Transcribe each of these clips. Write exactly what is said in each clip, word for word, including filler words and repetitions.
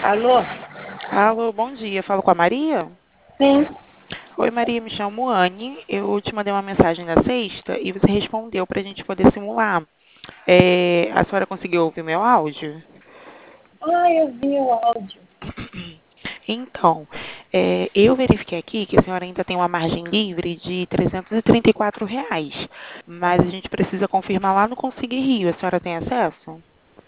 Alô? Alô, bom dia. Falo com a Maria? Sim. Oi, Maria, me chamo Anne. Eu te mandei uma mensagem na sexta e você respondeu para a gente poder simular. É, a senhora conseguiu ouvir meu áudio? Ah, eu vi o áudio. Então, é, eu verifiquei aqui que a senhora ainda tem uma margem livre de trezentos e trinta e quatro reais, mas a gente precisa confirmar lá no Conseguir Rio. A senhora tem acesso?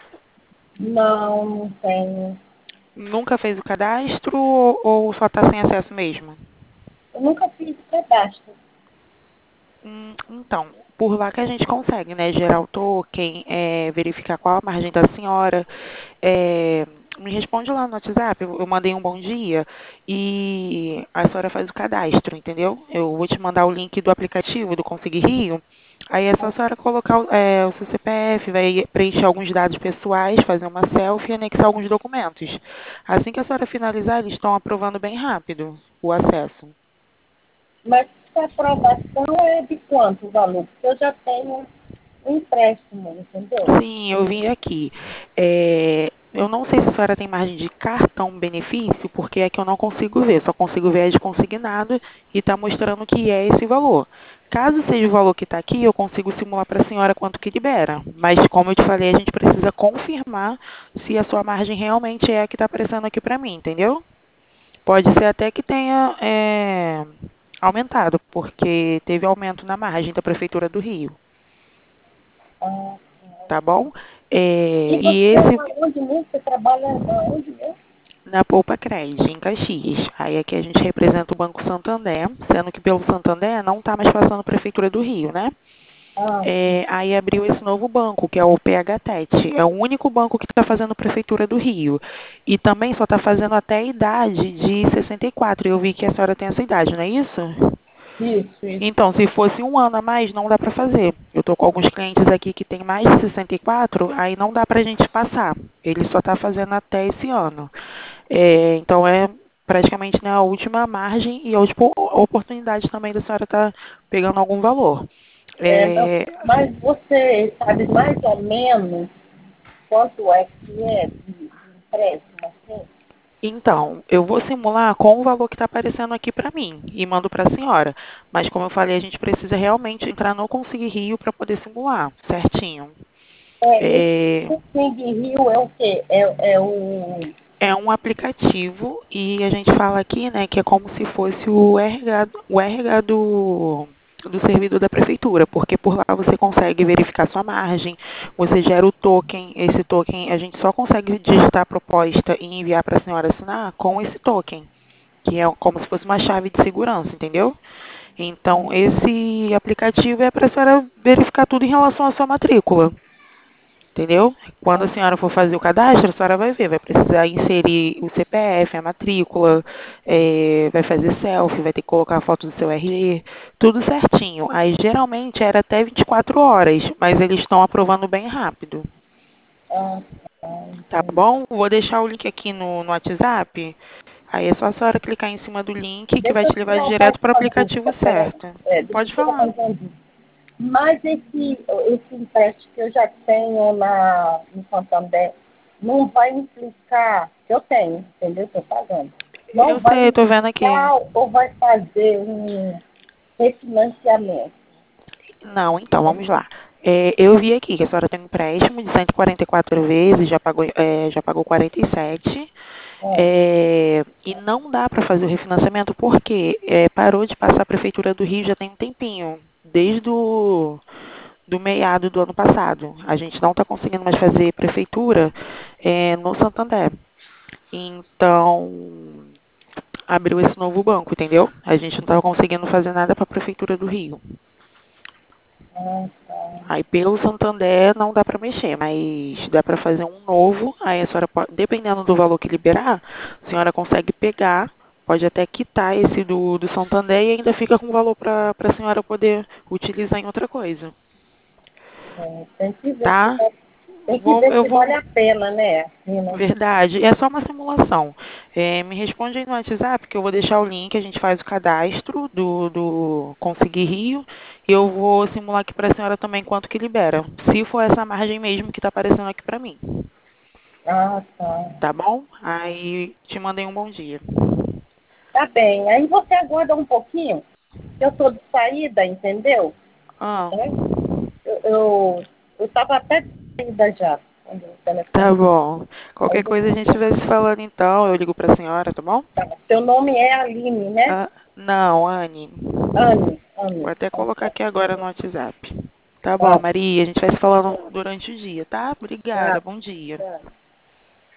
Não, não tenho. Nunca fez o cadastro ou, ou só está sem acesso mesmo? Eu nunca fiz cadastro. Hum, Então, por lá que a gente consegue, né? Gerar o token, é, verificar qual a margem da senhora. É, me responde lá no WhatsApp, eu eu mandei um bom dia e a senhora faz o cadastro, entendeu? Eu vou te mandar o link do aplicativo do Conseguir Rio. Aí é só a senhora colocar o é, o seu C P F, vai preencher alguns dados pessoais, fazer uma selfie e anexar alguns documentos. Assim que a senhora finalizar, eles estão aprovando bem rápido o acesso. Mas a aprovação é de quanto o valor? Porque eu já tenho um empréstimo, entendeu? Sim, eu vim aqui. É, eu não sei se a senhora tem margem de cartão benefício, porque é que eu não consigo ver, só consigo ver a de consignado e está mostrando que é esse valor. Caso seja o valor que está aqui, eu consigo simular para a senhora quanto que libera. Mas, como eu te falei, a gente precisa confirmar se a sua margem realmente é a que está aparecendo aqui para mim, entendeu? Pode ser até que tenha é, aumentado, porque teve aumento na margem da Prefeitura do Rio, Ah, tá bom? É, e e você, esse aonde mesmo? Você trabalha aonde mesmo? na Poupa Cred, em Caxias. Aí aqui a gente representa o Banco Santander, sendo que pelo Santander não está mais passando a Prefeitura do Rio, né? Ah, sim. É, aí abriu esse novo banco, que é o P H T E T. É o único banco que está fazendo Prefeitura do Rio. E também só está fazendo até a idade de sessenta e quatro. Eu vi que a senhora tem essa idade, não é isso? Isso, isso. Então, se fosse um ano a mais, não dá para fazer. Eu estou com alguns clientes aqui que têm mais de sessenta e quatro, aí não dá para a gente passar. Ele só está fazendo até esse ano. É, então, é praticamente, né, a última margem e a última oportunidade também da senhora estar pegando algum valor. É, não, É, mas você sabe mais ou menos quanto é que é de, de empréstimo, assim? então, eu vou simular com o valor que está aparecendo aqui para mim e mando para a senhora. Mas, como eu falei, a gente precisa realmente entrar no Conseguir Rio para poder simular certinho. É, esse É, King Rio é o quê? É, é o... É um aplicativo e a gente fala aqui, né, que é como se fosse o R H, o R H do, do servidor da prefeitura, porque por lá você consegue verificar sua margem, você gera o token, esse token a gente só consegue digitar a proposta e enviar para a senhora assinar com esse token, que é como se fosse uma chave de segurança, entendeu? Então, esse aplicativo é para a senhora verificar tudo em relação à sua matrícula. Entendeu? Quando a senhora for fazer o cadastro, a senhora vai ver, vai precisar inserir o C P F, a matrícula, eh, vai fazer selfie, vai ter que colocar a foto do seu R G, tudo certinho. Aí geralmente era até vinte e quatro horas, mas eles estão aprovando bem rápido. Ah, ah, Tá entendi. bom? Vou deixar o link aqui no, no WhatsApp. Aí é só a senhora clicar em cima do link que vai Deixa eu te levar tirar mais direto para o uma aplicativo dúvida, peraí. certo. É, deixa eu Pode tirar falar. mais uma dúvida. Mas esse, esse empréstimo que eu já tenho na, no Santander não vai implicar, que eu tenho, entendeu? Estou pagando. Não Eu vai sei, tô vendo aqui. implicar ou vai fazer um refinanciamento? Não, então, vamos lá. É, eu vi aqui que a senhora tem um empréstimo de cento e quarenta e quatro vezes, já pagou, é, já pagou quarenta e sete, É, é, e não dá para fazer o refinanciamento porque é, parou de passar a Prefeitura do Rio já tem um tempinho, desde o do meado do ano passado. A gente não está conseguindo mais fazer prefeitura é, no Santander. Então, abriu esse novo banco, entendeu? A gente não estava conseguindo fazer nada para a Prefeitura do Rio. ah, tá. Aí pelo Santander não dá para mexer, mas dá para fazer um novo. Aí a senhora, pode, dependendo do valor que liberar, a senhora consegue pegar, pode até quitar esse do, do Santander e ainda fica com valor para a senhora poder utilizar em outra coisa, É, tem que ver se tá? vai- tem que Vou, ver eu se vale vou. a pena, né? Assim, né? Verdade, é só uma simulação. É, me responde aí no WhatsApp que eu vou deixar o link, a gente faz o cadastro do, do Conseguir Rio e eu vou simular aqui para a senhora também quanto que libera. Se for essa margem mesmo que está aparecendo aqui para mim. Ah, tá. Tá bom? Aí te mandei um bom dia. Tá bem. Aí você aguarda um pouquinho, que eu tô de saída, entendeu? Ah, É? Eu, eu, eu tava até de saída já, quando o tá telefone. bom. Aí Qualquer coisa a gente você, vai se falando então. Eu ligo pra senhora, tá bom? tá. Seu nome é Aline, né? Ah, não, Anne. Anne, Vou Anne. até Tá colocar aqui certo. agora no WhatsApp. Tá bom, Tá, Maria. A gente vai se falando durante o dia, tá? Obrigada. tá. Bom dia. Tá.